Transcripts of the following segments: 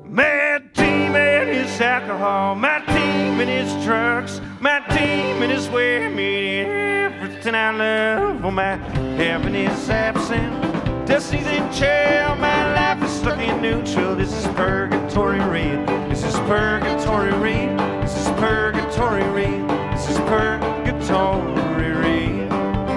Mad team and his alcohol, my team and his drugs, my team and his women, everything I love. Oh, my heaven is absent, destiny's in jail, my life is stuck in neutral. This is purgatory real, this is purgatory real, this is purgatory real, this is purgatory real.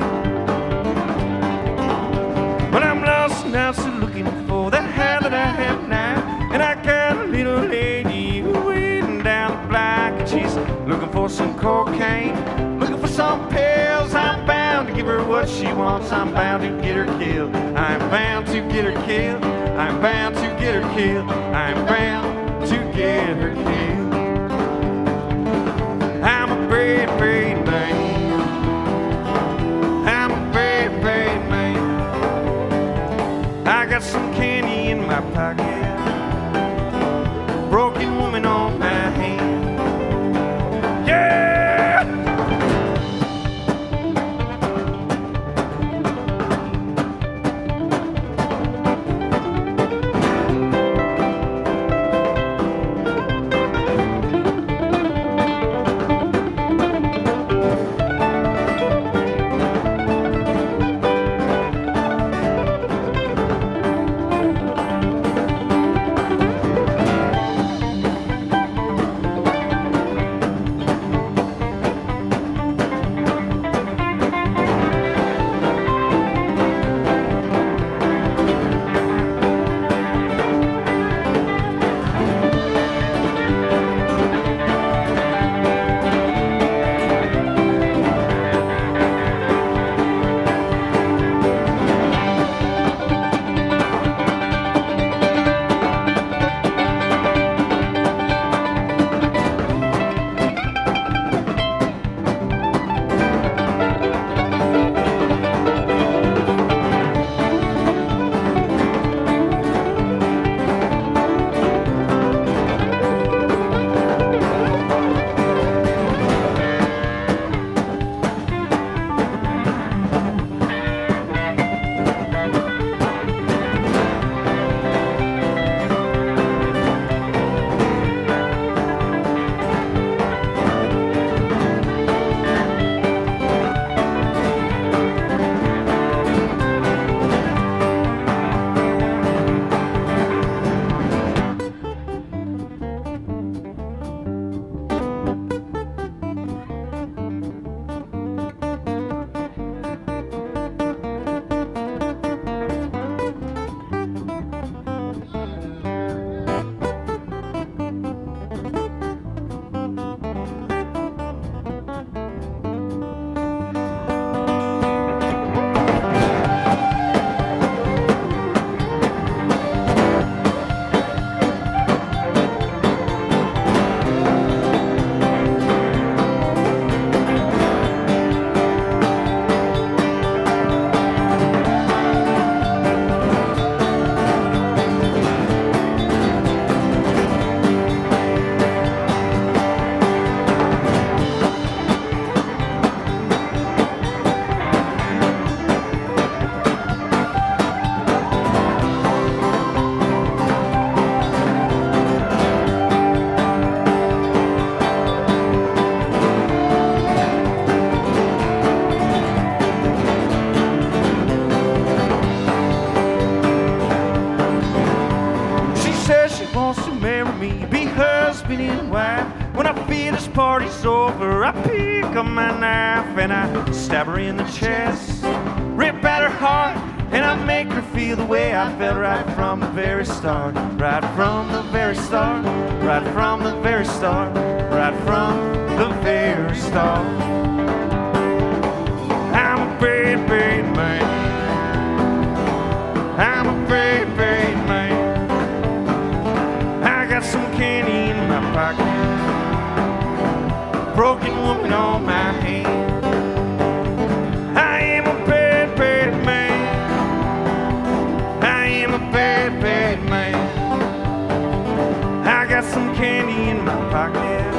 But I'm lost now, still looking for the hell that I have now. And I got a little lady waiting down the block, and she's looking for some cocaine, looking for some pills. I'm bound to give her what she wants. I'm bound to get her killed. I'm bound to get her killed. I'm bound to get her killed. I'm bound to get her killed. I'm a brave, brave man. I'm a brave, brave man. I got some candy in my pocket, broken woman on my hand. Yeah! Party's over, I pick up my knife and I stab her in the chest, rip at her heart, and I make her feel the way I felt right from the very start, right from the very start, right from the very start, right from the very start. I'm a brave, brave man. I'm a brave, brave man. I got some candy in my pocket, broken woman on my hand. I am a bad, bad man. I am a bad, bad man. I got some candy in my pocket,